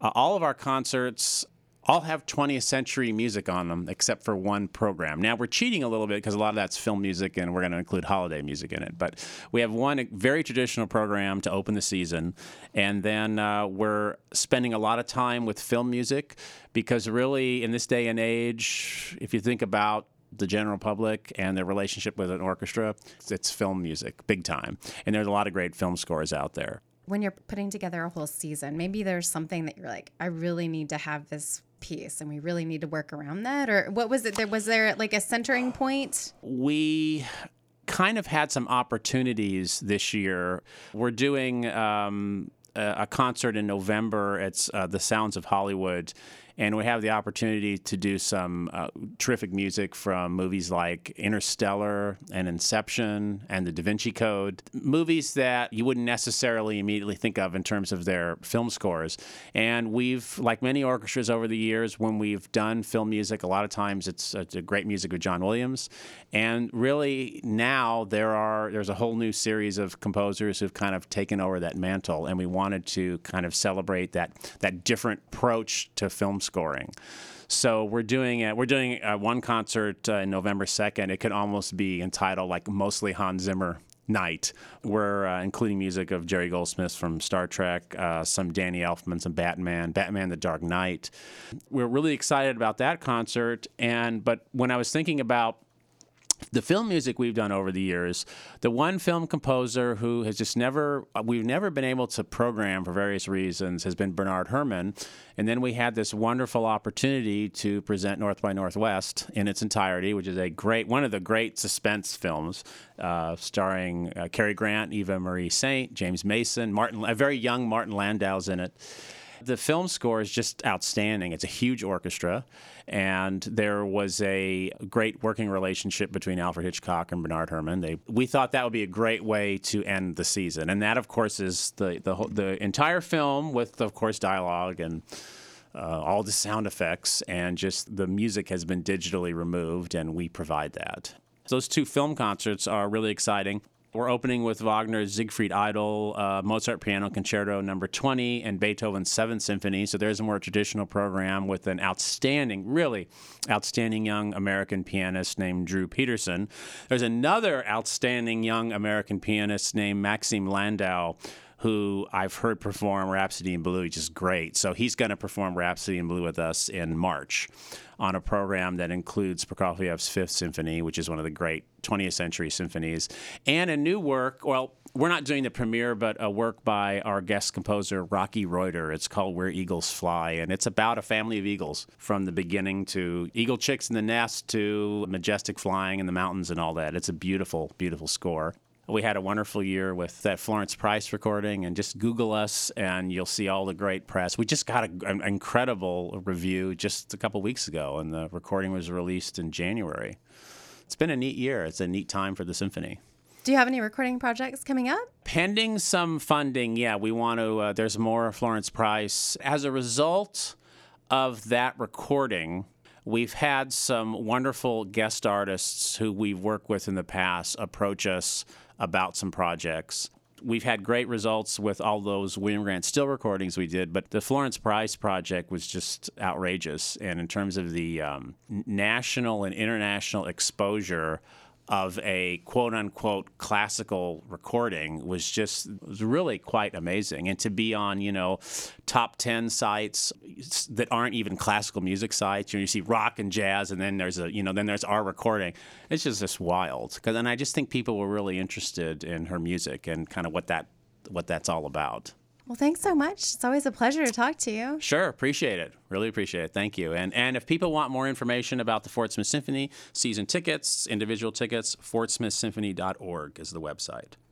All of our concerts all have 20th century music on them except for one program. Now, we're cheating a little bit because a lot of that's film music and we're going to include holiday music in it. But we have one very traditional program to open the season. And then we're spending a lot of time with film music because really in this day and age, if you think about the general public and their relationship with an orchestra, it's film music, big time. And there's a lot of great film scores out there. When you're putting together a whole season, maybe there's something that you're like, I really need to have this piece and we really need to work around that? Or what was it? Was there like a centering point? We kind of had some opportunities this year. We're doing a concert in November. It's the Sounds of Hollywood. And we have the opportunity to do some terrific music from movies like Interstellar and Inception and The Da Vinci Code, movies that you wouldn't necessarily immediately think of in terms of their film scores. And we've, like many orchestras over the years, when we've done film music, a lot of times it's great music with John Williams. And really now there's a whole new series of composers who've kind of taken over that mantle, and we wanted to kind of celebrate that different approach to film scoring. So we're doing one concert in November 2nd. It could almost be entitled like Mostly Hans Zimmer Night. We're including music of Jerry Goldsmith from Star Trek, some Danny Elfman, some Batman The Dark Knight. We're really excited about that concert. But when I was thinking about the film music we've done over the years, the one film composer who has just we've never been able to program for various reasons has been Bernard Herrmann. And then we had this wonderful opportunity to present North by Northwest in its entirety, which is one of the great suspense films, starring Cary Grant, Eva Marie Saint, James Mason, a very young Martin Landau's in it. The film score is just outstanding. It's a huge orchestra, and there was a great working relationship between Alfred Hitchcock and Bernard Herrmann. We thought that would be a great way to end the season, and that, of course, is the entire film with, of course, dialogue and all the sound effects, and just the music has been digitally removed, and we provide that. Those two film concerts are really exciting. We're opening with Wagner's Siegfried Idol, Mozart Piano Concerto No. 20, and Beethoven's Seventh Symphony. So there's a more traditional program with an really outstanding young American pianist named Drew Peterson. There's another outstanding young American pianist named Maxim Landau, who I've heard perform Rhapsody in Blue, which is great. So he's going to perform Rhapsody in Blue with us in March on a program that includes Prokofiev's Fifth Symphony, which is one of the great 20th century symphonies, and a new work. Well, we're not doing the premiere, but a work by our guest composer, Rocky Reuter. It's called Where Eagles Fly, and it's about a family of eagles from the beginning to eagle chicks in the nest to majestic flying in the mountains and all that. It's a beautiful, beautiful score. We had a wonderful year with that Florence Price recording, and just Google us and you'll see all the great press. We just got an incredible review just a couple weeks ago, and the recording was released in January. It's been a neat year. It's a neat time for the symphony. Do you have any recording projects coming up? Pending some funding, yeah. We want to, there's more Florence Price. As a result of that recording, we've had some wonderful guest artists who we've worked with in the past approach us about some projects. We've had great results with all those William Grant Still recordings we did, but the Florence Price project was just outrageous. And in terms of the national and international exposure of a quote-unquote classical recording was really quite amazing. And to be on, top 10 sites that aren't even classical music sites, you see rock and jazz, and then there's there's our recording. It's just wild. And I just think people were really interested in her music and kind of what that's all about. Well, thanks so much. It's always a pleasure to talk to you. Sure. Appreciate it. Really appreciate it. Thank you. And if people want more information about the Fort Smith Symphony, season tickets, individual tickets, fortsmithsymphony.org is the website.